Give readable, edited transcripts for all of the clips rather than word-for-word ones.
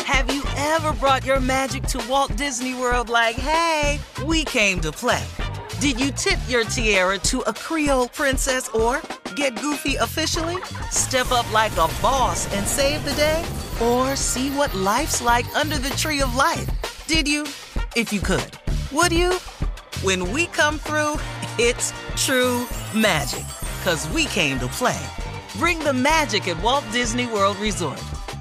Have you ever brought your magic to Walt Disney World like, hey, we came to play? Did you tip your tiara to a Creole princess or get goofy officially? Step up like a boss and save the day? Or see what life's like under the tree of life? Did you? If you could. Would you? When we come through, it's true magic. 'Cause we came to play. Bring the magic at Walt Disney World Resort.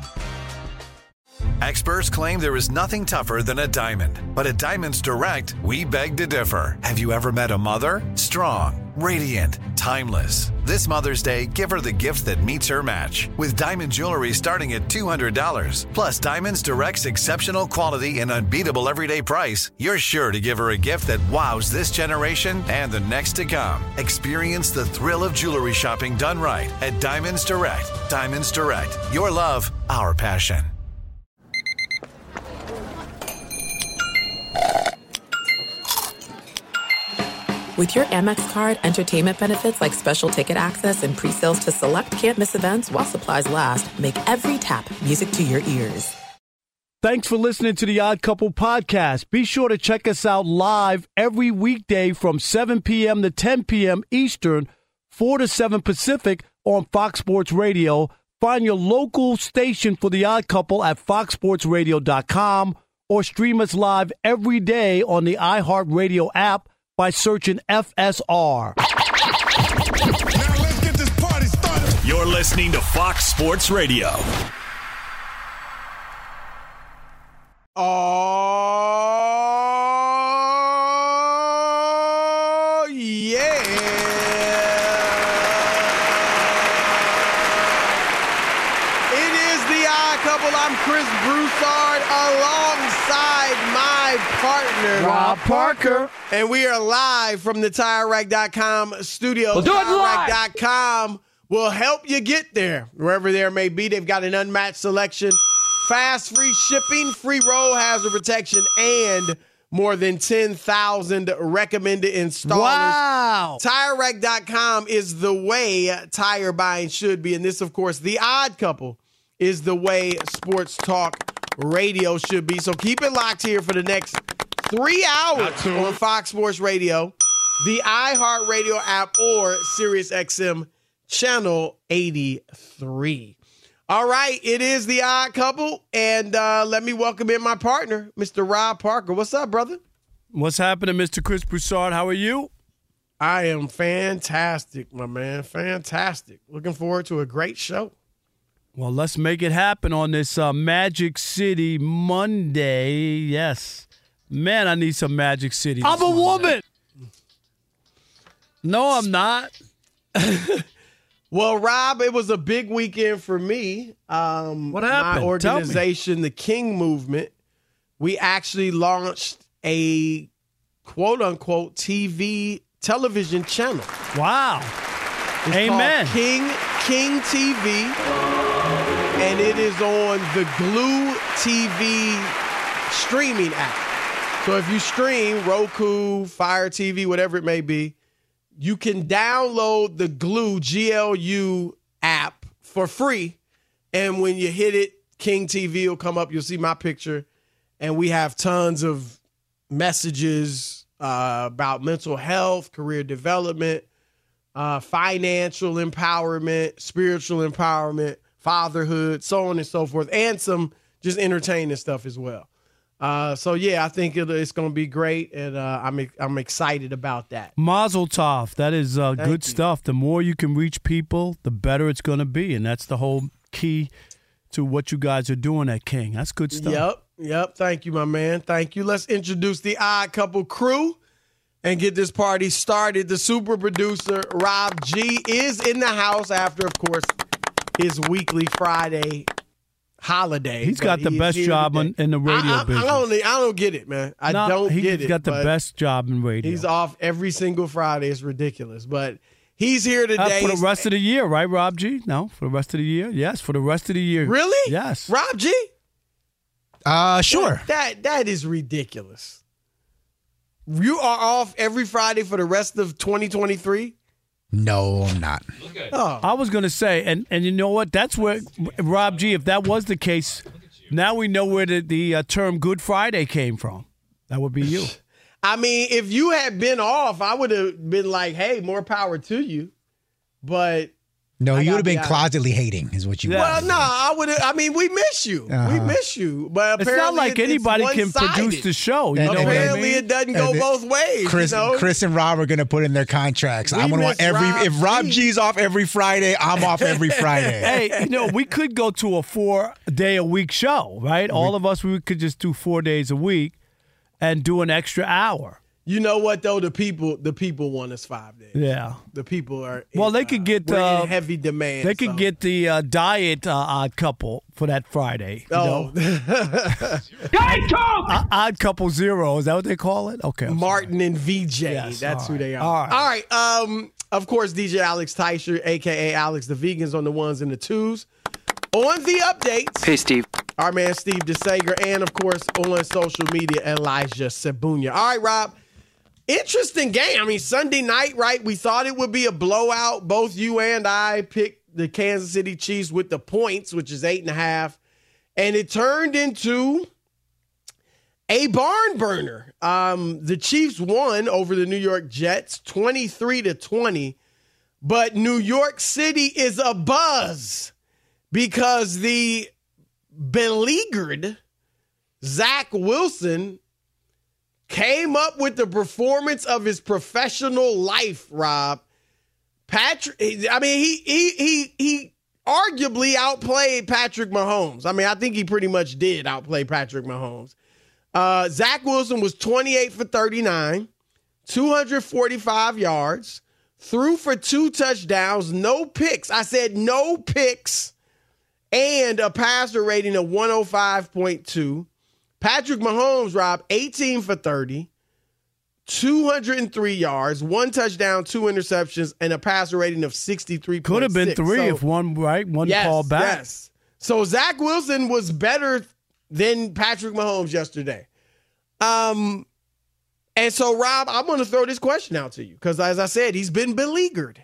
Experts claim there is nothing tougher than a diamond. But at Diamonds Direct, we beg to differ. Have you ever met a mother? Strong, radiant, timeless. This Mother's Day, give her the gift that meets her match. With diamond jewelry starting at $200. Plus Diamonds Direct's exceptional quality and unbeatable everyday price, you're sure to give her a gift that wows this generation and the next to come. Experience the thrill of jewelry shopping done right at Diamonds Direct. Diamonds Direct. Your love, our passion. With your Amex card, entertainment benefits like special ticket access and pre-sales to select can't-miss events while supplies last make every tap music to your ears. Thanks for listening to the Odd Couple podcast. Be sure to check us out live every weekday from 7 p.m. to 10 p.m. Eastern, 4 to 7 Pacific on Fox Sports Radio. Find your local station for the Odd Couple at foxsportsradio.com or stream us live every day on the iHeartRadio app by searching FSR. Now let's get this party started. You're listening to Fox Sports Radio. Oh, yeah. It is the Odd Couple. I'm Chris Broussard alongside my partner, Rob Parker. And we are live from the TireRack.com studio. We'll do it live. TireRack.com will help you get there, wherever there may be. They've got an unmatched selection, fast, free shipping, free road hazard protection, and more than 10,000 recommended installers. Wow. TireRack.com is the way tire buying should be. And this, of course, the Odd Couple is the way sports talk radio should be. So keep it locked here for the next 3 hours on Fox Sports Radio, the iHeartRadio app, or SiriusXM channel 83. All right, it is the Odd Couple, and let me welcome in my partner, Mr. Rob Parker. What's up, brother? What's happening, Mr. Chris Broussard? How are you? I am fantastic, my man. Fantastic. Looking forward to a great show. Well, let's make it happen on this Magic City Monday. Yes. Man, I need some Magic City. I'm a woman. No, I'm not. Well, Rob, it was a big weekend for me. What happened? My organization, the King Movement, we actually launched a quote-unquote television channel. Wow. It's Amen. called King TV, and it is on the Glue TV streaming app. So if you stream Roku, Fire TV, whatever it may be, you can download the Glue, GLU app for free. And when you hit it, King TV will come up. You'll see my picture. And we have tons of messages about mental health, career development, financial empowerment, spiritual empowerment, fatherhood, so on and so forth, and some just entertaining stuff as well. So yeah, I think it's going to be great, and I'm excited about that. Mazel tov. That is good stuff. The more you can reach people, the better it's going to be, and that's the whole key to what you guys are doing at King. That's good stuff. Yep. Thank you, my man. Thank you. Let's introduce the Odd Couple crew and get this party started. The super producer, Rob G, is in the house after, of course, his weekly Friday holiday. He's got the best job in the radio business. I don't get it, man. I don't get it. He's got the best job in radio. He's off every single Friday. It's ridiculous. But he's here today. For the rest of the year, right, Rob G? No, for the rest of the year? Yes, for the rest of the year. Really? Yes. Rob G? Sure. That is ridiculous. You are off every Friday for the rest of 2023? No, I'm not. Oh. I was going to say, and you know what? That's where, Rob G, if that was the case, Now we know where the term Good Friday came from. That would be you. I mean, if you had been off, I would have been like, hey, more power to you. But no, you would have been closetly hating, is what you would. Well, no, I would have. I mean, we miss you. We miss you. But it's not like anybody can one-sided. produce the show. You know what I Apparently, mean? it doesn't go both ways. Chris and Rob are going to put in their contracts. I'm going to want if Rob G's off every Friday, I'm off every Friday. Hey, we could go to a 4-day-a-week show, right? All of us, we could just do 4 days a week and do an extra hour. You know what though? The people want us 5 days. Yeah, the people are. Well, they could get we're in heavy demand. They could get the diet Odd Couple for that Friday. Oh, Odd Couple Zero. Is that what they call it? Okay, Martin and VJ. Yes, That's who they are. All right. Of course, DJ Alex Teicher, aka Alex the Vegans, on the ones and the twos. On the updates. Hey, Steve. Our man Steve DeSager, and of course on social media, Elijah Sabunia. All right, Rob. Interesting game. I mean, Sunday night, right? We thought it would be a blowout. Both you and I picked the Kansas City Chiefs with the points, which is 8.5. And it turned into a barn burner. The Chiefs won over the New York Jets 23-20. But New York City is abuzz because the beleaguered Zach Wilson came up with the performance of his professional life, Rob. Patrick, I mean, he arguably outplayed Patrick Mahomes. I mean, I think he pretty much did outplay Patrick Mahomes. Zach Wilson was 28 for 39, 245 yards, threw for 2 touchdowns, no picks. I said no picks, and a passer rating of 105.2. Patrick Mahomes, Rob, 18 for 30, 203 yards, 1 touchdown, 2 interceptions, and a passer rating of 63.6. Could have been 3 if one called back. Yes. So Zach Wilson was better than Patrick Mahomes yesterday. And so, Rob, I'm going to throw this question out to you because, as I said, he's been beleaguered.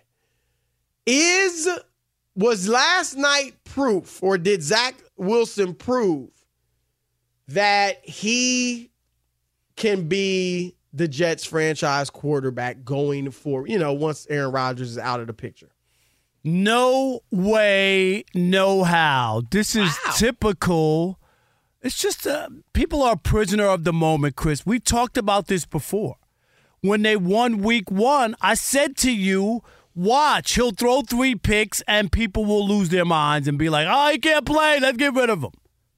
Was last night proof, or did Zach Wilson prove that he can be the Jets franchise quarterback going forward, once Aaron Rodgers is out of the picture? No way, no how. This is typical. It's just people are a prisoner of the moment, Chris. We talked about this before. When they won week 1, I said to you, watch, he'll throw 3 picks and people will lose their minds and be like, oh, he can't play. Let's get rid of him.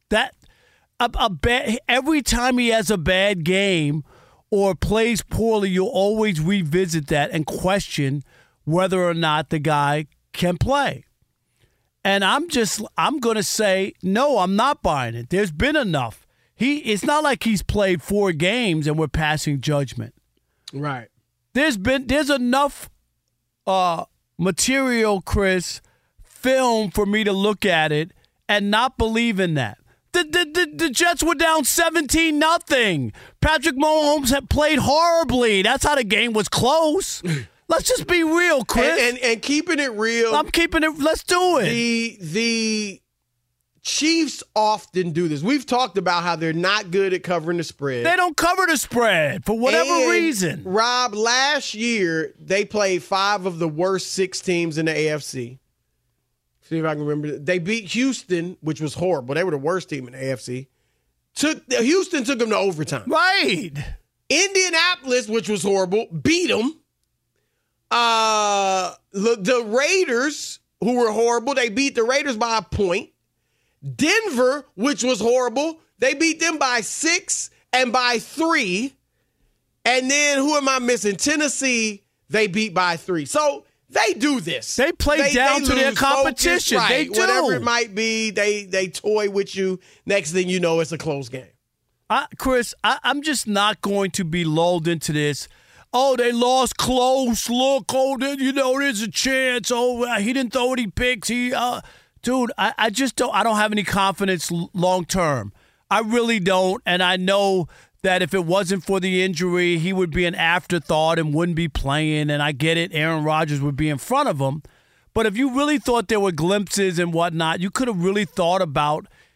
Every time he has a bad game or plays poorly, you'll always revisit that and question whether or not the guy can play. And I'm going to say, no, I'm not buying it. There's been enough. It's not like he's played 4 games and we're passing judgment. Right. There's enough material, Chris, film for me to look at it and not believe in that. The Jets were down 17-0. Patrick Mahomes had played horribly. That's how the game was close. Let's just be real, Chris. And keeping it real. I'm keeping it. Let's do it. The Chiefs often do this. We've talked about how they're not good at covering the spread. They don't cover the spread for whatever reason. Rob, last year, they played 5 of the worst 6 teams in the AFC. See if I can remember. They beat Houston, which was horrible. They were the worst team in the AFC. Houston took them to overtime. Right. Indianapolis, which was horrible, beat them. The Raiders, who were horrible, they beat the Raiders by a point. Denver, which was horrible, they beat them by 6 and by 3. And then, who am I missing? Tennessee, they beat by 3. So, they do this. They play down to their competition. Focus, right. They do. Whatever it might be, they toy with you. Next thing you know, it's a close game. Chris, I'm just not going to be lulled into this. Oh, they lost close. Look, there's a chance. Oh, he didn't throw any picks. Dude, I just don't. I don't have any confidence long term. I really don't. And I know that if it wasn't for the injury, he would be an afterthought and wouldn't be playing. And I get it. Aaron Rodgers would be in front of him. But if you really thought there were glimpses and whatnot, you could have really thought about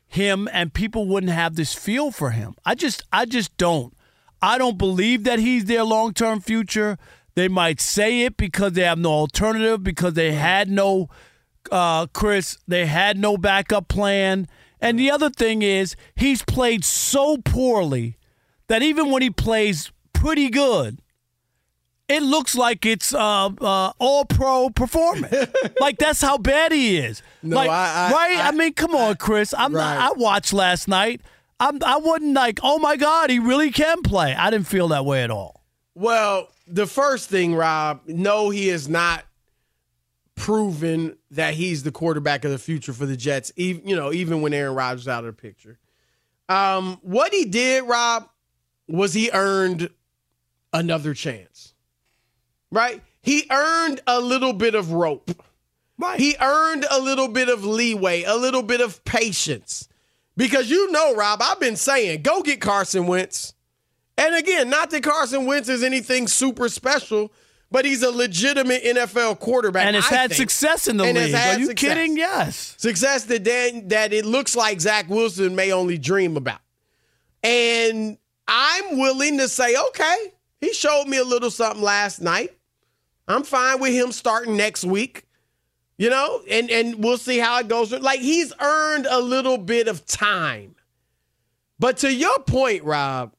him and people wouldn't have this feel for him. I just don't. I don't believe that he's their long-term future. They might say it because they have no alternative, because they had no, Chris, they had no backup plan. And the other thing is he's played so poorly that even when he plays pretty good, it looks like it's all-pro performance. Like, that's how bad he is. No, like, I mean, come on, Chris. I watched last night. I wasn't like, oh, my God, he really can play. I didn't feel that way at all. Well, the first thing, Rob, no, he has not proven that he's the quarterback of the future for the Jets, even when Aaron Rodgers is out of the picture. What he did, Rob, was he earned another chance, right? He earned a little bit of rope. Right. He earned a little bit of leeway, a little bit of patience. Because Rob, I've been saying, go get Carson Wentz. And again, not that Carson Wentz is anything super special, but he's a legitimate NFL quarterback. And has had success in the league. Are you kidding? Yes. Success that it looks like Zach Wilson may only dream about. And I'm willing to say, okay, he showed me a little something last night. I'm fine with him starting next week. And we'll see how it goes. Like, he's earned a little bit of time. But to your point, Rob,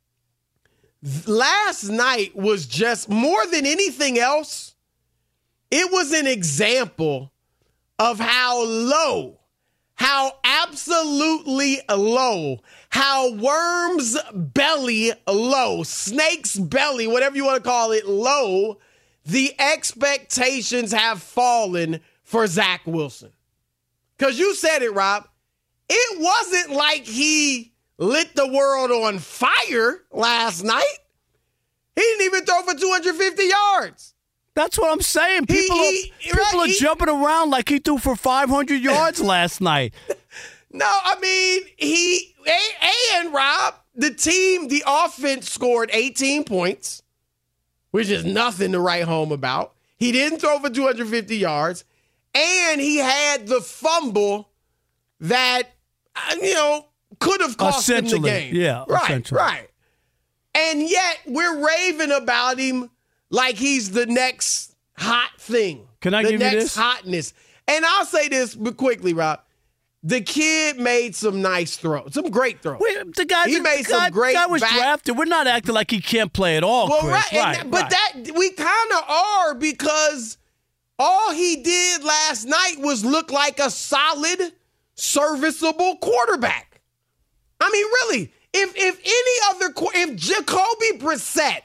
last night was just more than anything else, it was an example of how low, how absolutely low, how worm's belly low, snake's belly, whatever you want to call it, low, the expectations have fallen for Zach Wilson. Because you said it, Rob. It wasn't like he lit the world on fire last night. He didn't even throw for 250 yards. That's what I'm saying. People are jumping around like he threw for 500 yards last night. No, I mean, and Rob, the offense scored 18 points, which is nothing to write home about. He didn't throw for 250 yards. And he had the fumble that, could have cost him the game. Yeah, right. And yet we're raving about him like he's the next hot thing. Can I give you this? The next hotness. And I'll say this quickly, Rob. The kid made some nice throws, some great throws. The guy was drafted. We're not acting like he can't play at all, Chris. That we kind of are, because all he did last night was look like a solid, serviceable quarterback. I mean, really, if Jacoby Brissett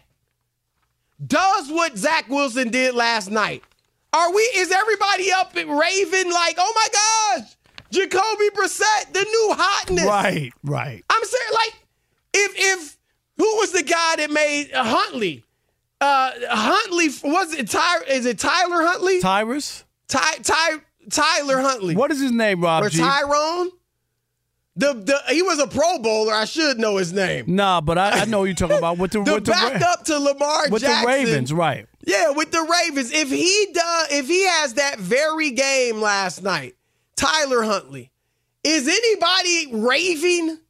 does what Zach Wilson did last night, is everybody up and raving like, oh my gosh, Jacoby Brissett, the new hotness? Right. I'm saying, like, if who was the guy that made Huntley? Huntley, is it Tyler Huntley? Tyrus? Tyler Huntley. What is his name, Rob? Or Tyrone? He was a Pro Bowler. I should know his name. Nah, but I know you're talking about with the backup to Lamar Jackson. With the Ravens, right. Yeah, with the Ravens. If he has that very game last night, Tyler Huntley, is anybody raving?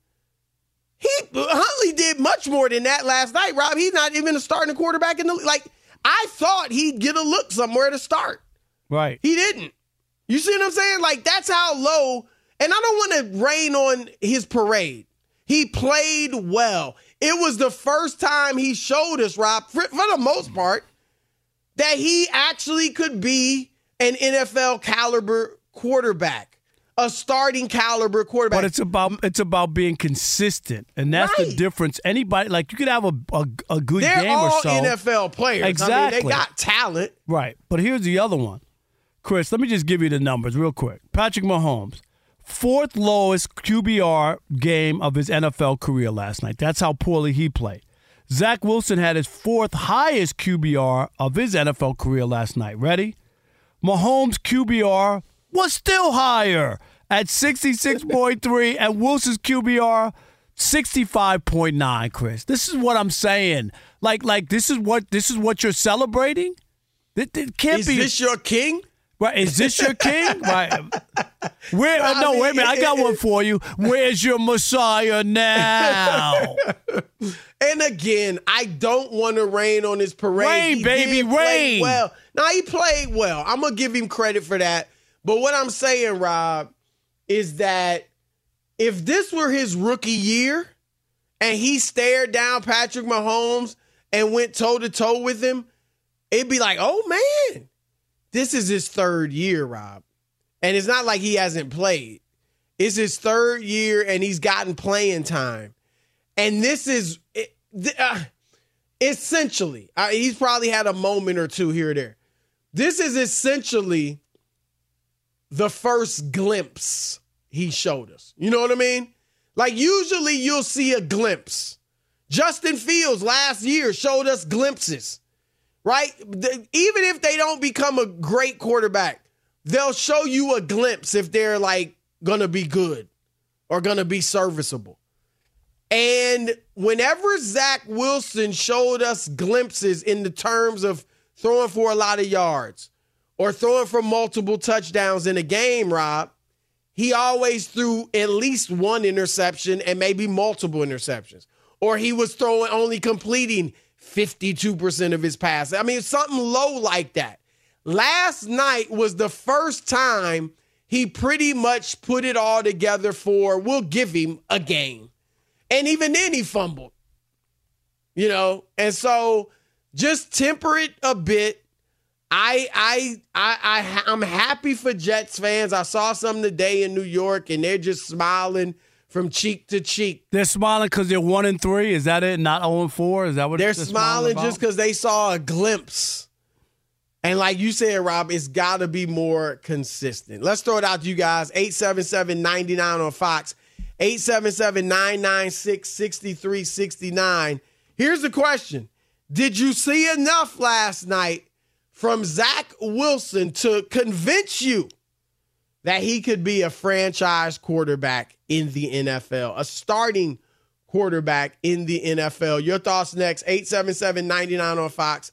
Huntley did much more than that last night, Rob. He's not even a starting quarterback in the league. Like, I thought he'd get a look somewhere to start. Right. He didn't. You see what I'm saying? Like, that's how low. And I don't want to rain on his parade. He played well. It was the first time he showed us, Rob, for the most part, that he actually could be an NFL caliber quarterback. A starting caliber quarterback. But it's about being consistent, and that's the difference. Anybody, like, you could have a good They're game or so. They're all NFL players. Exactly. I mean, they got talent. Right. But here's the other one. Chris, let me just give you the numbers real quick. Patrick Mahomes, fourth lowest QBR game of his NFL career last night. That's how poorly he played. Zach Wilson had his fourth highest QBR of his NFL career last night. Ready? Mahomes' QBR was still higher at 66.3, and Wilson's QBR 65.9. Chris, this is what I'm saying. Like this is what you're celebrating. It can't be. Is this your king? Right, is this your king? Right. Wait a minute. I got one for you. Where's your Messiah now? And again, I don't want to rain on his parade. Rain, baby, rain. Well, now he played well. I'm gonna give him credit for that. But what I'm saying, Rob, is that if this were his rookie year and he stared down Patrick Mahomes and went toe-to-toe with him, it'd be like, oh, man, this is his third year, Rob. And it's not like he hasn't played. It's his third year, and he's gotten playing time. And this is essentially, he's probably had a moment or two here or there. This is essentially the first glimpse he showed us. You know what I mean? Like, usually you'll see a glimpse. Justin Fields last year showed us glimpses, right? Even if they don't become a great quarterback, they'll show you a glimpse if they're, like, going to be good or going to be serviceable. And whenever Zach Wilson showed us glimpses in the terms of throwing for a lot of yards or throwing for multiple touchdowns in a game, Rob, he always threw at least one interception and maybe multiple interceptions. Or he was only completing 52% of his passes. I mean, something low like that. Last night was the first time he pretty much put it all together for, we'll give him a game. And even then he fumbled. You know, and so just temper it a bit. I'm happy for Jets fans. I saw some today in New York, and they're just smiling from cheek to cheek. They're smiling because they're 1-3. Is that it? Not 0-4? Is that what they're smiling just because they saw a glimpse? And like you said, Rob, it's got to be more consistent. Let's throw it out to you guys. 877-99 on Fox. 877-996-6369. Here's the question. Did you see enough last night from Zach Wilson to convince you that he could be a franchise quarterback in the NFL, a starting quarterback in the NFL? Your thoughts next. 877-99 on Fox.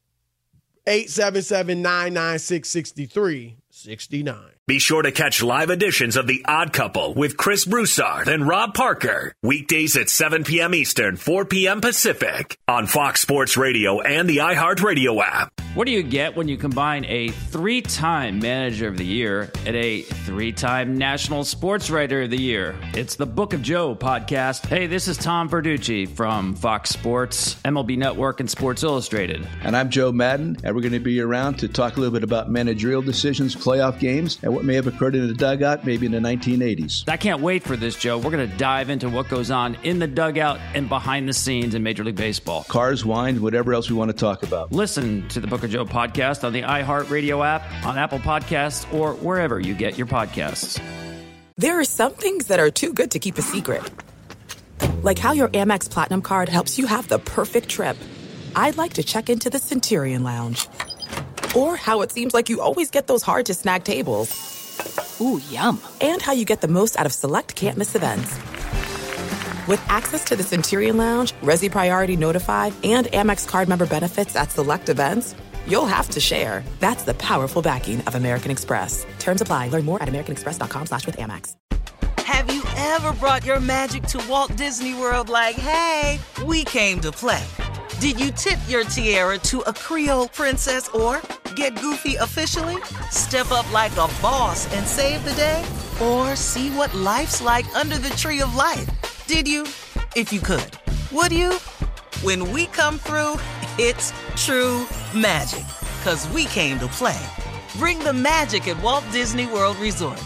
877-996-6369. Be sure to catch live editions of The Odd Couple with Chris Broussard and Rob Parker. Weekdays at 7 p.m. Eastern, 4 p.m. Pacific on Fox Sports Radio and the iHeartRadio app. What do you get when you combine a 3-time Manager of the Year and a 3-time National Sports Writer of the Year? It's the Book of Joe podcast. Hey, this is Tom Verducci from Fox Sports, MLB Network, and Sports Illustrated. And I'm Joe Madden, and we're going to be around to talk a little bit about managerial decisions, playoff games, and what may have occurred in the dugout maybe in the 1980s. I can't wait for this, Joe. We're going to dive into what goes on in the dugout and behind the scenes in Major League Baseball. Cars, wine, whatever else we want to talk about. Listen to the Book of Joe podcast on the iHeartRadio app, on Apple Podcasts, or wherever you get your podcasts. There are some things that are too good to keep a secret. Like how your Amex Platinum card helps you have the perfect trip. I'd like to check into the Centurion Lounge. Or how it seems like you always get those hard-to-snag tables. Ooh, yum. And how you get the most out of select can't-miss events. With access to the Centurion Lounge, Resi Priority Notified, and Amex card member benefits at select events, you'll have to share. That's the powerful backing of American Express. Terms apply. Learn more at americanexpress.com/withAmex. Have you ever brought your magic to Walt Disney World like, hey, we came to play? Did you tip your tiara to a Creole princess or get goofy officially? Step up like a boss and save the day? Or see what life's like under the tree of life? Did you? If you could. Would you? When we come through, it's true magic. 'Cause we came to play. Bring the magic at Walt Disney World Resort.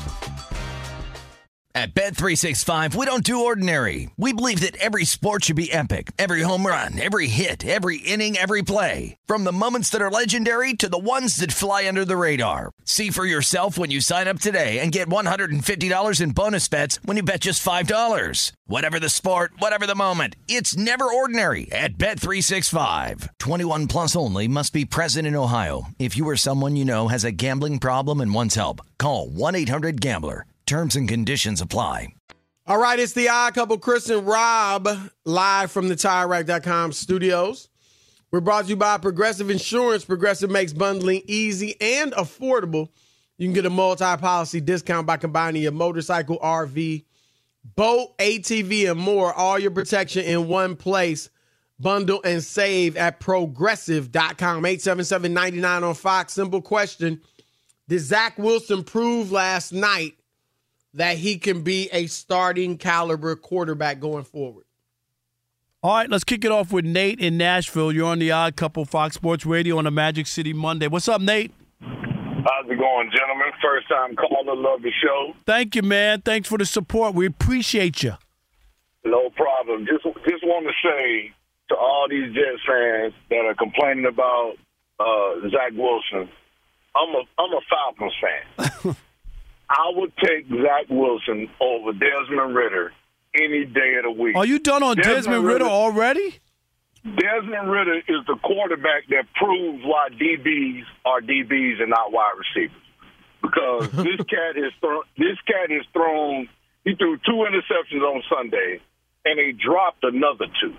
At Bet365, we don't do ordinary. We believe that every sport should be epic. Every home run, every hit, every inning, every play. From the moments that are legendary to the ones that fly under the radar. See for yourself when you sign up today and get $150 in bonus bets when you bet just $5. Whatever the sport, whatever the moment, it's never ordinary at Bet365. 21 plus only. Must be present in Ohio. If you or someone you know has a gambling problem and wants help, call 1-800-GAMBLER. Terms and conditions apply. All right, it's the Odd Couple, Chris and Rob, live from the TireRack.com studios. We're brought to you by Progressive Insurance. Progressive makes bundling easy and affordable. You can get a multi-policy discount by combining your motorcycle, RV, boat, ATV, and more. All your protection in one place. Bundle and save at Progressive.com. 877-99 on Fox. Simple question. Did Zach Wilson prove last night that he can be a starting caliber quarterback going forward? All right, let's kick it off with Nate in Nashville. You're on the Odd Couple, Fox Sports Radio on a Magic City Monday. What's up, Nate? How's it going, gentlemen? First time caller, love the show. Thank you, man. Thanks for the support. We appreciate you. No problem. Just want to say to all these Jets fans that are complaining about Zach Wilson, I'm a Falcons fan. I would take Zach Wilson over Desmond Ritter any day of the week. Are you done on Desmond Ritter already? Desmond Ritter is the quarterback that proves why DBs are DBs and not wide receivers. Because this cat has thrown. He threw 2 interceptions on Sunday, and he dropped another 2.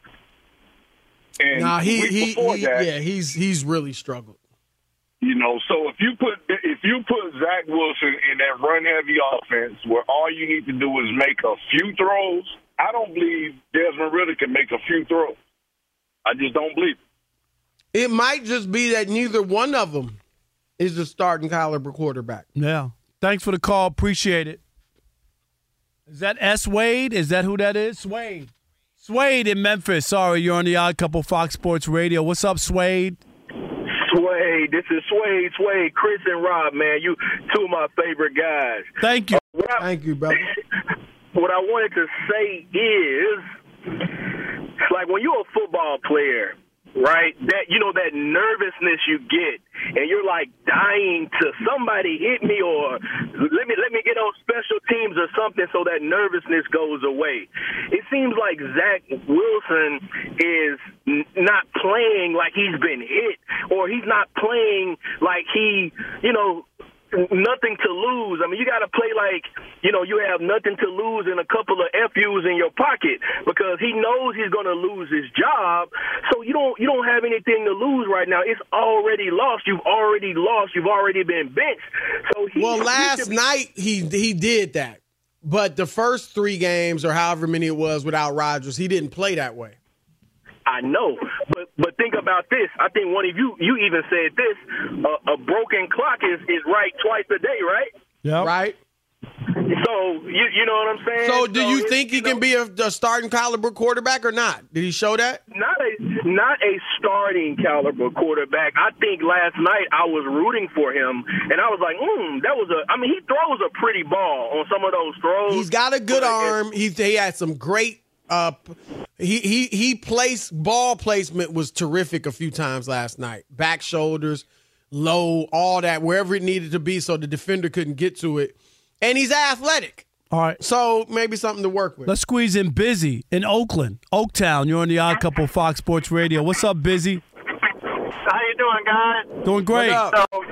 And he's really struggled. You know, so if you put Zach Wilson in that run-heavy offense where all you need to do is make a few throws, I don't believe Desmond Ritter can make a few throws. I just don't believe it. It might just be that neither one of them is a starting caliber quarterback. Yeah. Thanks for the call. Appreciate it. Is that S. Wade? Is that who that is? Swade. Swade in Memphis. Sorry, you're on the Odd Couple, Fox Sports Radio. What's up, Swade? Swade, this is Swade, Chris and Rob, man. You two of my favorite guys. Thank you. Thank you, brother. What I wanted to say is, like when you're a football player, right, that that nervousness you get, and you're like dying to somebody hit me or let me get on special teams or something so that nervousness goes away. It seems like Zach Wilson is not playing like he's been hit, or he's not playing like he, nothing to lose. I mean, you got to play like, you have nothing to lose and a couple of FUs in your pocket, because he knows he's going to lose his job. So you don't have anything to lose right now. It's already lost. You've already lost. You've already been benched. So last night he did that. But the first 3 games or however many it was without Rodgers, he didn't play that way. I know, but think about this. I think one of you even said this: a broken clock is right twice a day, right? Yeah. Right. So you know what I'm saying? So do you think he can be a starting caliber quarterback or not? Did he show that? Not a starting caliber quarterback. I think last night I was rooting for him, and I was like, that was he throws a pretty ball on some of those throws. He's got a good arm. He had some great. Ball placement was terrific a few times last night. Back shoulders, low, all that, wherever it needed to be so the defender couldn't get to it. And he's athletic. All right. So maybe something to work with. Let's squeeze in Busy in Oakland, Oaktown. You're on the Odd Couple, Fox Sports Radio. What's up, Busy? How you doing, guys? Doing great. I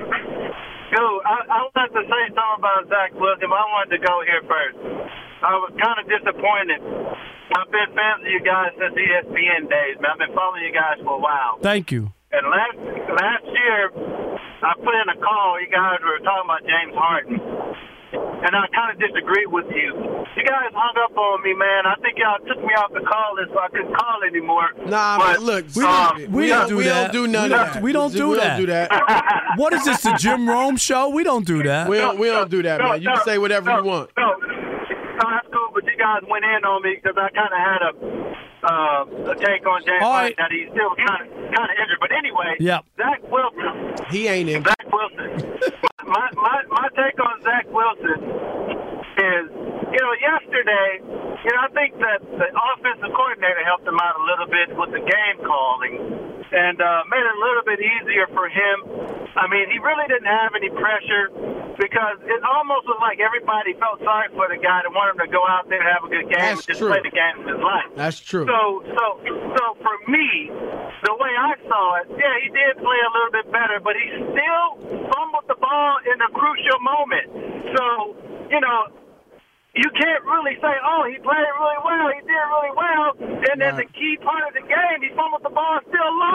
wanted to say something about Zach Wilson, but I wanted to go here first. I was kind of disappointed. I've been fans of you guys since ESPN days, man. I've been following you guys for a while. Thank you. And last year, I put in a call. You guys were talking about James Harden. And I kind of disagreed with you. You guys hung up on me, man. I think y'all took me off the call list so I couldn't call anymore. Nah, but look, we don't do none of that. We don't do that. What is this, the Jim Rome show? We don't do that. We don't do that, man. You can say whatever you want. No, that's cool, but you guys went in on me because I kind of had a take on James Harden that he's still kind of injured. But anyway, Zach Wilson. He ain't in. Zach Wilson. My take on Zach Wilson is, yesterday, I think that the offensive coordinator helped him out a little bit with the game calling and made it a little bit easier for him. I mean, he really didn't have any pressure because it almost was like everybody felt sorry for the guy and wanted him to go out there and have a good game and just play the game of his life. That's true. So for me, the way I saw it, he did play a little bit better, but he still fumbled the ball in a crucial moment. So, you can't really say, he played really well, he did really well, and then the key part of the game, he fumbled the ball and still lost the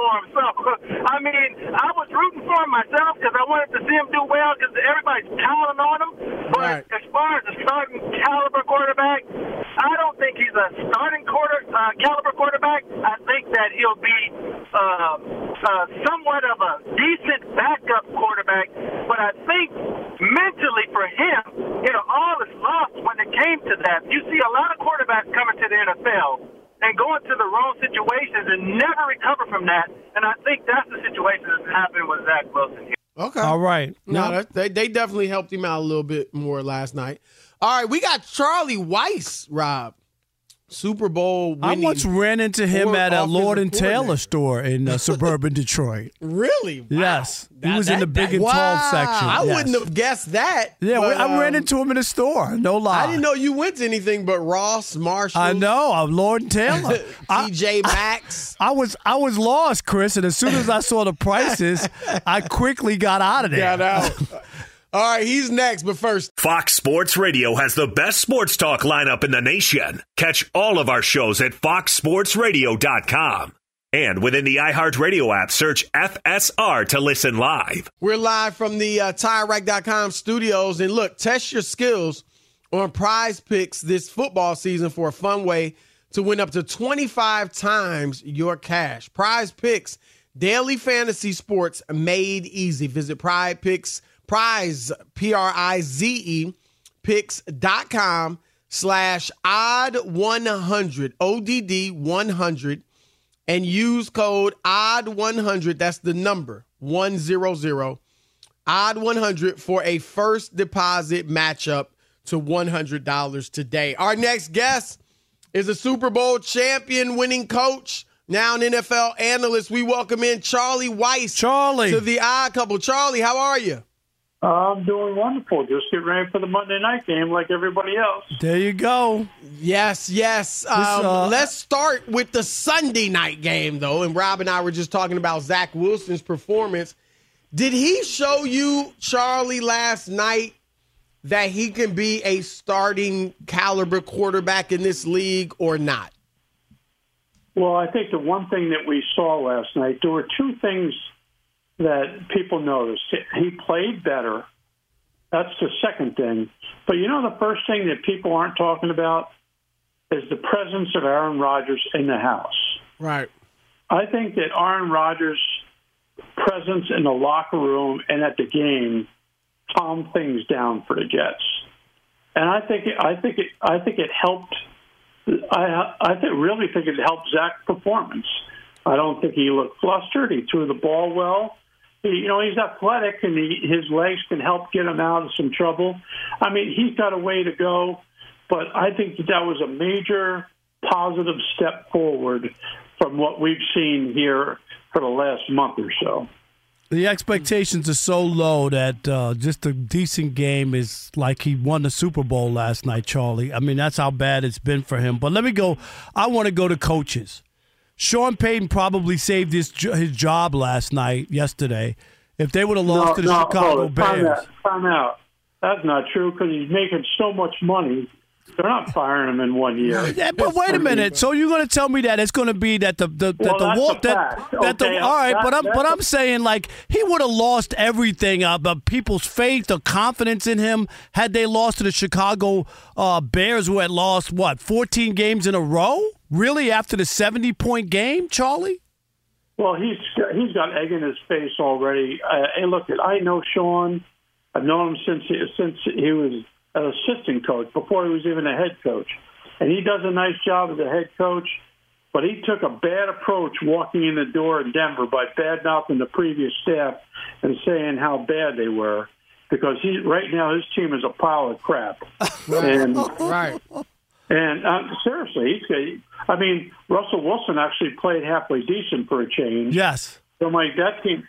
for him. So, I mean, I was rooting for him myself because I wanted to see him do well because everybody's counting on him. But as far as a starting caliber quarterback, I don't think he's a starting caliber quarterback. I think that he'll be somewhat of a decent backup quarterback. But I think mentally for him, all is lost when it came to that. You see a lot of quarterbacks coming to the NFL and go into the wrong situations and never recover from that. And I think that's the situation that's happening with Zach Wilson here. Okay. All right. No, they definitely helped him out a little bit more last night. All right, we got Charlie Weiss, Rob. Super Bowl winning. I once ran into him at a Lord & Taylor store in suburban Detroit. Really? Wow. Yes. He was in the big and tall section. I wouldn't have guessed that. Yeah, but, I ran into him in the store. No lie. I didn't know you went to anything but Ross, Marshall. I know. I'm Lord & Taylor. TJ Maxx. I was lost, Chris, and as soon as I saw the prices, I quickly got out of there. Got out. All right, he's next, but first. Fox Sports Radio has the best sports talk lineup in the nation. Catch all of our shows at foxsportsradio.com. And within the iHeartRadio app, search FSR to listen live. We're live from the TireRack.com studios. And look, test your skills on Prize Picks this football season for a fun way to win up to 25 times your cash. Prize Picks, daily fantasy sports made easy. Visit Prize, Prize, P-R-I-Z-E, picks.com/odd100, ODD 100, and use code ODD100, that's the number, 100, ODD100 for a first deposit matchup to $100 today. Our next guest is a Super Bowl champion winning coach, now an NFL analyst. We welcome in Charlie Weiss to the Odd Couple. Charlie, how are you? I'm doing wonderful. Just getting ready for the Monday night game like everybody else. There you go. Yes. Let's start with the Sunday night game, though. And Rob and I were just talking about Zach Wilson's performance. Did he show you, Charlie, last night that he can be a starting caliber quarterback in this league or not? Well, I think the one thing that we saw last night, there were two things that people noticed. He played better. That's the second thing. But the first thing that people aren't talking about is the presence of Aaron Rodgers in the house. Right. I think that Aaron Rodgers' presence in the locker room and at the game calmed things down for the Jets. And I think it helped. I really think it helped Zach's performance. I don't think he looked flustered. He threw the ball well. He's athletic, and his legs can help get him out of some trouble. I mean, he's got a way to go, but I think that was a major positive step forward from what we've seen here for the last month or so. The expectations are so low that just a decent game is like he won the Super Bowl last night, Charlie. I mean, that's how bad it's been for him. But let me go. I want to go to coaches. Sean Payton probably saved his job yesterday, if they would have lost to the Chicago Bears. Time out. That's not true because he's making so much money. They're not firing him in 1 year. Yeah, but wait a minute. So you're going to tell me that it's going to be that I'm saying like he would have lost everything about people's faith or confidence in him had they lost to the Chicago Bears, who had lost 14 games in a row. Really, after the 70-point game, Charlie? Well, he's got egg in his face already. Hey, look, I know Sean. I've known him since he was an assistant coach, before he was even a head coach. And he does a nice job as a head coach, but he took a bad approach walking in the door in Denver by bad-mouthing the previous staff and saying how bad they were, because right now his team is a pile of crap. And, right. And seriously, Russell Wilson actually played halfway decent for a change. Yes. So that team's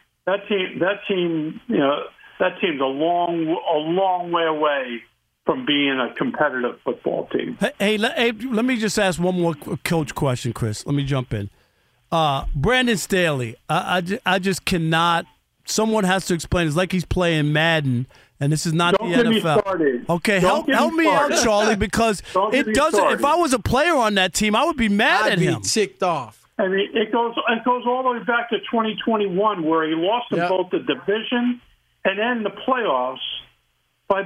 a long way away from being a competitive football team. Hey, let me just ask one more coach question, Chris. Let me jump in. Brandon Staley, I just cannot. Someone has to explain. It's like he's playing Madden. And this is not the NFL. Okay, help me out, Charlie, because it doesn't. If I was a player on that team, I would be mad at him. I'd be ticked off. I mean, it goes all the way back to 2021, where he lost in both the division and then the playoffs by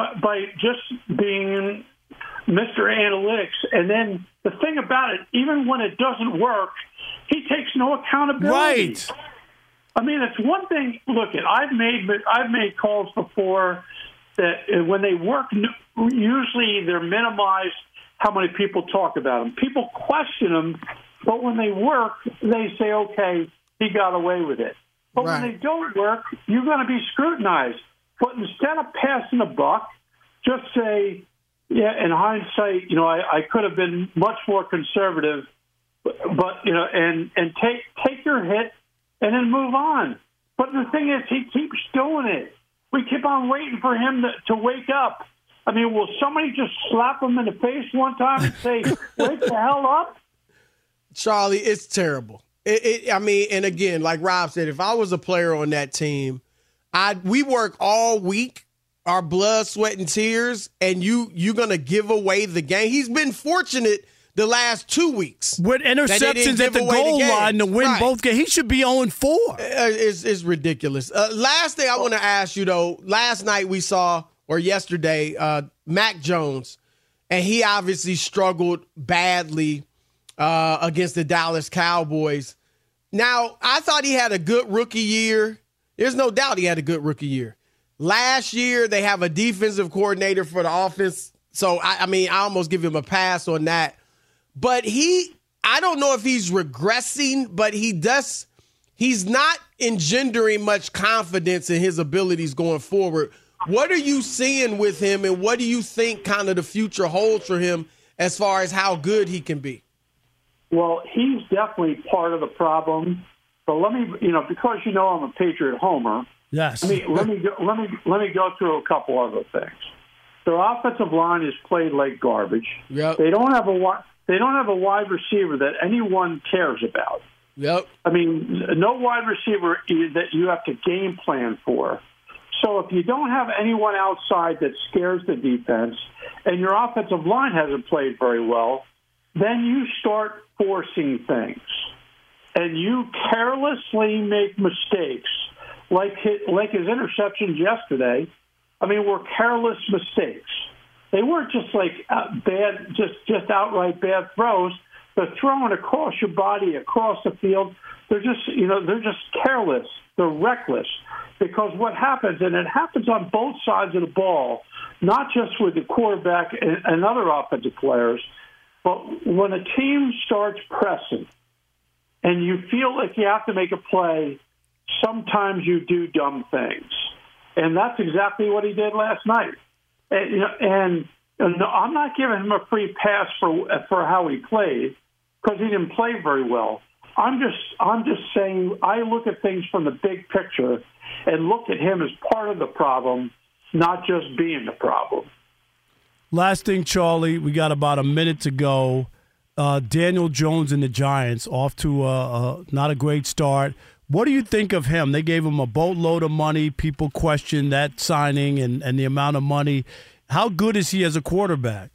just being Mr. Analytics. And then the thing about it, even when it doesn't work, he takes no accountability. Right. I mean, it's one thing. Look, I've made calls before that when they work, usually they're minimized how many people talk about them. People question them, but when they work, they say, okay, he got away with it. But when they don't work, you're going to be scrutinized. But instead of passing the buck, just say, yeah, in hindsight, I could have been much more conservative, but and take your hit and then move on. But the thing is, he keeps doing it. We keep on waiting for him to wake up. I mean, will somebody just slap him in the face one time and say, wake the hell up? Charlie, it's terrible. I mean, and again, like Rob said, if I was a player on that team, we work all week, our blood, sweat, and tears, and you're going to give away the game. He's been fortunate the last 2 weeks. With interceptions at the goal line to win both games. He should be 0-4. It's ridiculous. Last thing I want to ask you, though, last night we saw, or yesterday, Mac Jones, and he obviously struggled badly against the Dallas Cowboys. Now, I thought he had a good rookie year. There's no doubt he had a good rookie year. Last year, they have a defensive coordinator for the offense. So, I mean, I almost give him a pass on that. But I don't know if he's regressing, but he's not engendering much confidence in his abilities going forward. What are you seeing with him, and what do you think kind of the future holds for him as far as how good he can be? Well, he's definitely part of the problem. But let me, because I'm a Patriot homer. Yes. Let me go through a couple other things. Their offensive line is played like garbage. Yep. They don't have a wide receiver that anyone cares about. Yep. I mean, no wide receiver that you have to game plan for. So if you don't have anyone outside that scares the defense, and your offensive line hasn't played very well, then you start forcing things, and you carelessly make mistakes, like his interceptions yesterday. I mean, were careless mistakes. They weren't just like bad, just outright bad throws. They're throwing across your body, across the field. They're just careless. They're reckless. Because what happens, and it happens on both sides of the ball, not just with the quarterback and other offensive players, but when a team starts pressing and you feel like you have to make a play, sometimes you do dumb things. And that's exactly what he did last night. And I'm not giving him a free pass for how he played, because he didn't play very well. I'm just saying I look at things from the big picture and look at him as part of the problem, not just being the problem. Last thing, Charlie, we got about a minute to go. Daniel Jones and the Giants off to not a great start. What do you think of him? They gave him a boatload of money. People question that signing and the amount of money. How good is he as a quarterback?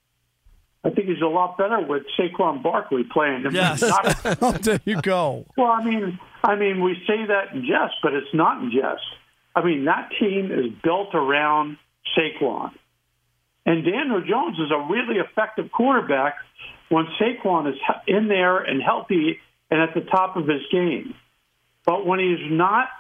I think he's a lot better with Saquon Barkley playing him. Yes. There you go. Well, I mean, we say that in jest, but it's not in jest. I mean, that team is built around Saquon. And Daniel Jones is a really effective quarterback when Saquon is in there and healthy and at the top of his game. But when he's not,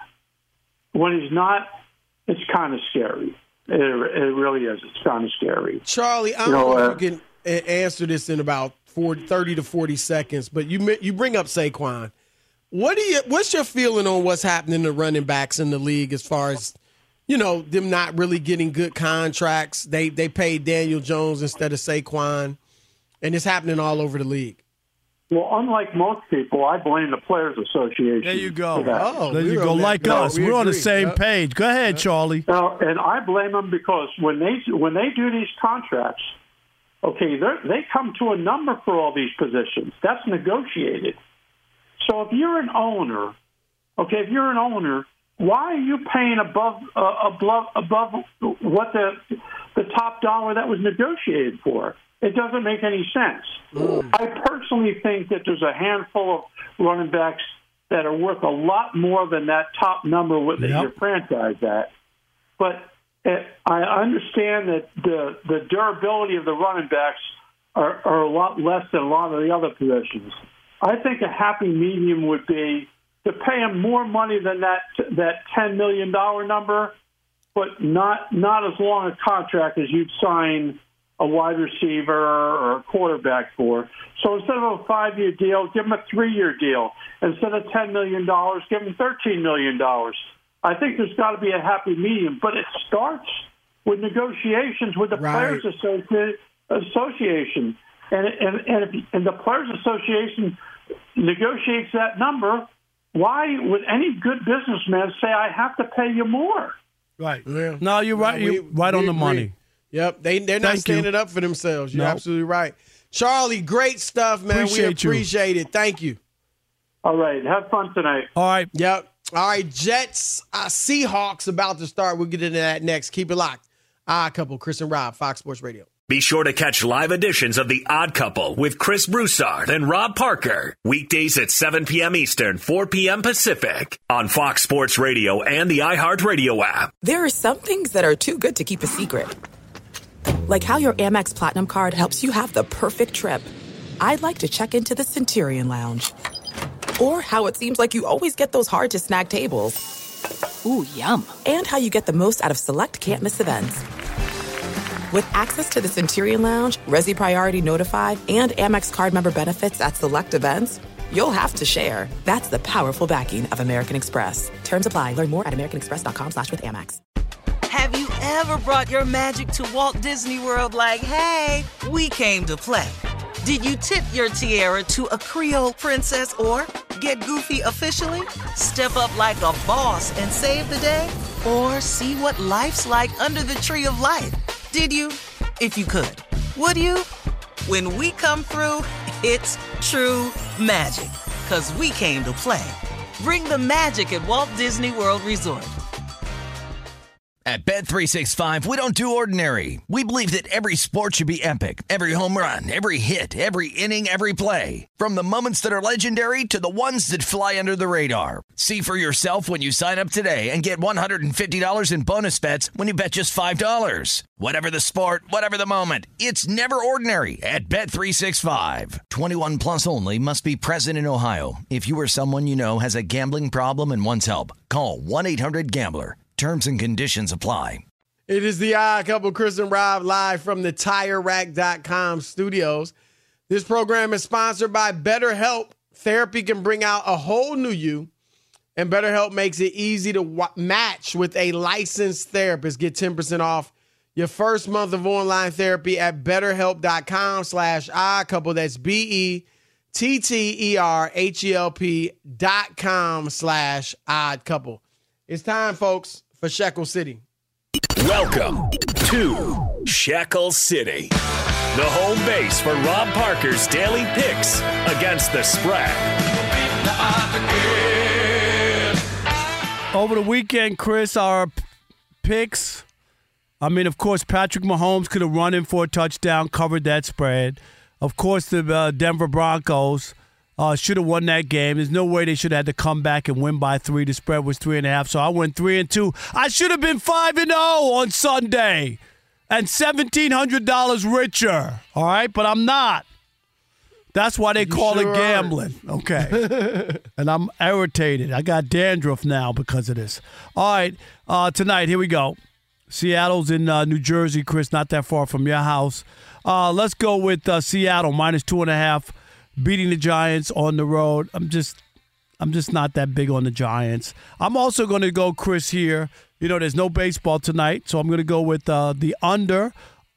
it's kind of scary. It really is. It's kind of scary. Charlie, I don't know if you can answer this in about 30 to 40 seconds, but you bring up Saquon. What's your feeling on what's happening to running backs in the league as far as, them not really getting good contracts? They paid Daniel Jones instead of Saquon, and it's happening all over the league. Well, unlike most people, I blame the Players Association. There you go. Oh, there you go. Like us, we're on the same page. Go ahead, Charlie. And I blame them because when they do these contracts, okay, they come to a number for all these positions. That's negotiated. So if you're an owner, why are you paying above what the top dollar that was negotiated for? It doesn't make any sense. I personally think that there's a handful of running backs that are worth a lot more than that top number that you're franchised at. But I understand that the durability of the running backs are a lot less than a lot of the other positions. I think a happy medium would be to pay him more money than that $10 million number, but not as long a contract as you'd sign a wide receiver or a quarterback for. So instead of a 5-year deal, give him a 3-year deal. Instead of $10 million, give him $13 million. I think there's got to be a happy medium, but it starts with negotiations with the Players Association. And the Players Association negotiates that number, why would any good businessman say, I have to pay you more? Right. Yeah. No, you're right. You're right on the money. Yep, they're not standing up for themselves. You're absolutely right. Charlie, great stuff, man. We appreciate it. Thank you. All right, have fun tonight. All right. Yep. All right, Jets, Seahawks about to start. We'll get into that next. Keep it locked. Odd Couple, Chris and Rob, Fox Sports Radio. Be sure to catch live editions of The Odd Couple with Chris Broussard and Rob Parker. Weekdays at 7 p.m. Eastern, 4 p.m. Pacific on Fox Sports Radio and the iHeartRadio app. There are some things that are too good to keep a secret. Like how your Amex Platinum card helps you have the perfect trip. I'd like to check into the Centurion Lounge. Or how it seems like you always get those hard-to-snag tables. Ooh, yum. And how you get the most out of select can't-miss events. With access to the Centurion Lounge, Resi Priority Notified, and Amex card member benefits at select events, you'll have to share. That's the powerful backing of American Express. Terms apply. Learn more at americanexpress.com/withAmex. Have you ever brought your magic to Walt Disney World like, hey, we came to play? Did you tip your tiara to a Creole princess or get goofy officially? Step up like a boss and save the day? Or see what life's like under the tree of life? Did you? If you could. Would you? When we come through, it's true magic. 'Cause we came to play. Bring the magic at Walt Disney World Resort. At Bet365, we don't do ordinary. We believe that every sport should be epic. Every home run, every hit, every inning, every play. From the moments that are legendary to the ones that fly under the radar. See for yourself when you sign up today and get $150 in bonus bets when you bet just $5. Whatever the sport, whatever the moment, it's never ordinary at Bet365. 21 plus only. Must be present in Ohio. If you or someone you know has a gambling problem and wants help, call 1-800-GAMBLER. Terms and conditions apply. It is the Odd Couple, Chris and Rob, live from the TireRack.com studios. This program is sponsored by BetterHelp. Therapy can bring out a whole new you, and BetterHelp makes it easy to match with a licensed therapist. Get 10% off your first month of online therapy at BetterHelp.com/oddcouple. That's BetterHelp.com/oddcouple. It's time, folks, for Shekel City. Welcome to Shekel City, the home base for Rob Parker's daily picks against the spread. Over the weekend, Chris, our picks, of course, Patrick Mahomes could have run in for a touchdown, covered that spread. Of course, the Denver Broncos should have won that game. There's no way they should have had to come back and win by 3. The spread was 3.5, so I went 3-2. I should have been 5-0 on Sunday and $1,700 richer. All right, but I'm not. That's why they call it gambling. Okay, and I'm irritated. I got dandruff now because of this. All right, tonight here we go. Seattle's in New Jersey, Chris, not that far from your house. Let's go with Seattle minus 2.5. Beating the Giants on the road. I'm just not that big on the Giants. I'm also going to go, Chris, here. There's no baseball tonight, so I'm going to go with the under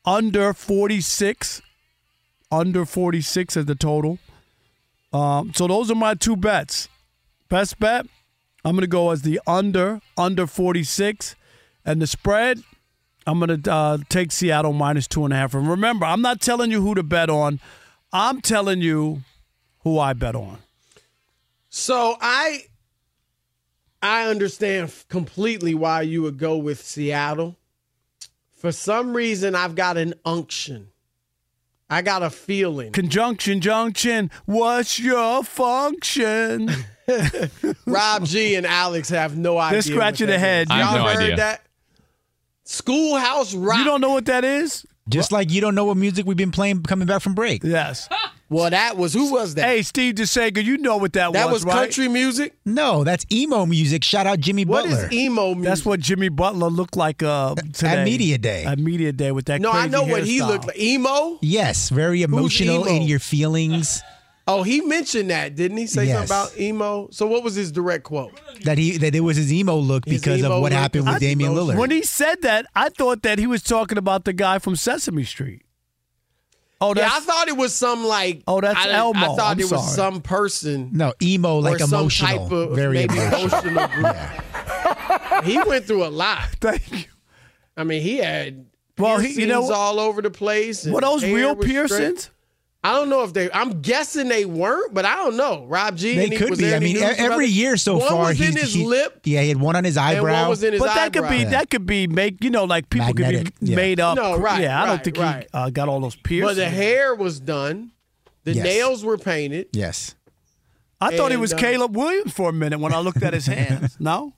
46. Under 46 as the total. So those are my two bets. Best bet, I'm going to go as the under 46. And the spread, I'm going to take Seattle minus 2.5. And remember, I'm not telling you who to bet on. I'm telling you who I bet on. So I understand completely why you would go with Seattle. For some reason, I've got an unction. I got a feeling. Conjunction, junction, what's your function? Rob G and Alex have no idea. They're scratching their head. I have Y'all no heard idea. that? Schoolhouse Rock. You don't know what that is? Just like you don't know what music we've been playing coming back from break. Yes. Well, who was that? Hey, Steve DeSager, you know what that was, That was right? country music? No, that's emo music. Shout out Jimmy What Butler. is emo music? That's what Jimmy Butler looked like today. At Media Day. At Media Day with that No, crazy I know what he hairstyle. looked like. Emo? Yes, very emotional emo? in your feelings. Oh, he mentioned that, didn't he? Say Yes. something about emo? So what was his direct quote? That it was his emo look His because emo of what look happened was with his Damian emo- Lillard. When he said that, I thought that he was talking about the guy from Sesame Street. Oh, Yeah, that's I thought it was some like. Oh, that's Elmo. I thought I'm it was sorry. some person. No, emo like or some emotional. type of very maybe emotional. group. He went through a lot. Thank you. I mean, he had piercings all over the place. Were those hair real was straight. piercings? I don't know if they. I'm guessing they weren't, but I don't know. Rob G. They and he could was be. there I and he mean, knew about every it. year so one far, was in his lip. Yeah, he had one on his eyebrow. And one was in his But that eyebrow. could be like people Magnetic, could be yeah. made up. No, right, Yeah, I don't right, think right. he got all those piercings. But the hair was done. The Yes. nails were painted. Yes. I thought he and, was Caleb Williams for a minute when I looked at his hands. No?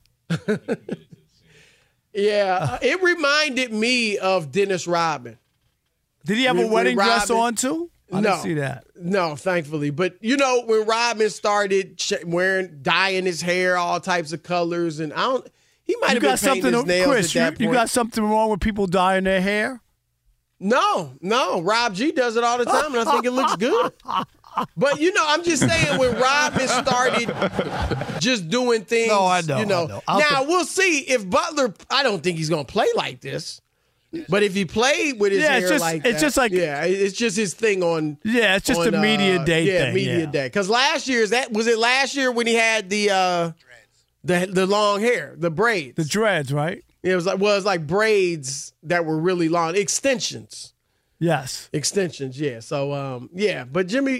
Yeah, it reminded me of Dennis Rodman. Did he have a When wedding dress Rodman- on too? I No. didn't see that. No, thankfully. But you know, when Rodman started dyeing his hair all types of colors, and he might You have been got painting something, his nails Chris? at that You point. got something wrong with people dyeing their hair? No. Rob G does it all the time, and I think it looks good. But you know, I'm just saying when Rodman started just doing things. No, I know, You know. I know. I'll Now we'll see if Butler. I don't think he's going to play like this. But if he played with his Yeah, hair it's just- like it's that, just like- yeah, it's just his thing on. Yeah, it's just on, a media day yeah, thing. media yeah. day. Because last year was it last year when he had the long hair, the braids, The dreads, right? it was like braids that were really long, extensions. Yes. Extensions, yeah. So, yeah. But Jimmy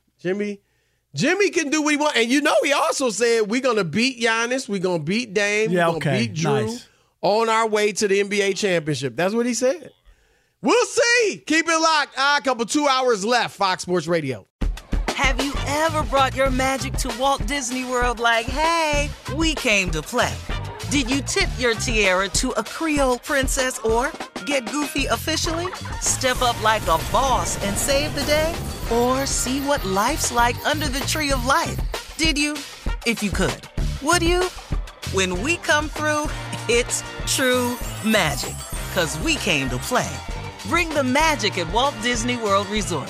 can do what he wants. And you know, he also said, we're going to beat Giannis. We're going to beat Dame. Yeah, we're going to okay. beat Drew Nice. on our way to the NBA championship. That's what he said. We'll see. Keep it locked. A couple 2 hours left. Fox Sports Radio. Have you ever brought your magic to Walt Disney World like, hey, we came to play? Did you tip your tiara to a Creole princess or get goofy officially? Step up like a boss and save the day? Or see what life's like under the tree of life? Did you? If you could. Would you? When we come through, it's true magic. 'Cause we came to play. Bring the magic at Walt Disney World Resort.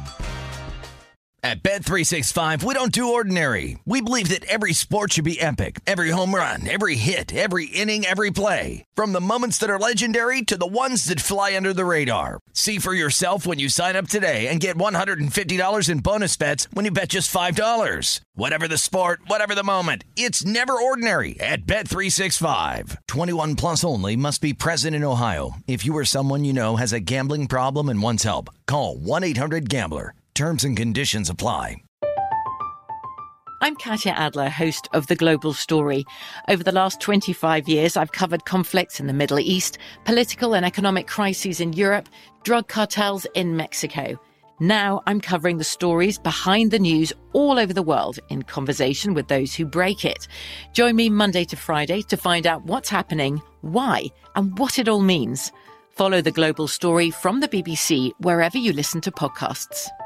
At Bet365, we don't do ordinary. We believe that every sport should be epic. Every home run, every hit, every inning, every play. From the moments that are legendary to the ones that fly under the radar. See for yourself when you sign up today and get $150 in bonus bets when you bet just $5. Whatever the sport, whatever the moment, it's never ordinary at Bet365. 21 plus only. Must be present in Ohio. If you or someone you know has a gambling problem and wants help, call 1-800-GAMBLER. Terms and conditions apply. I'm Katya Adler, host of The Global Story. Over the last 25 years, I've covered conflicts in the Middle East, political and economic crises in Europe, drug cartels in Mexico. Now I'm covering the stories behind the news all over the world in conversation with those who break it. Join me Monday to Friday to find out what's happening, why, and what it all means. Follow The Global Story from the BBC wherever you listen to podcasts.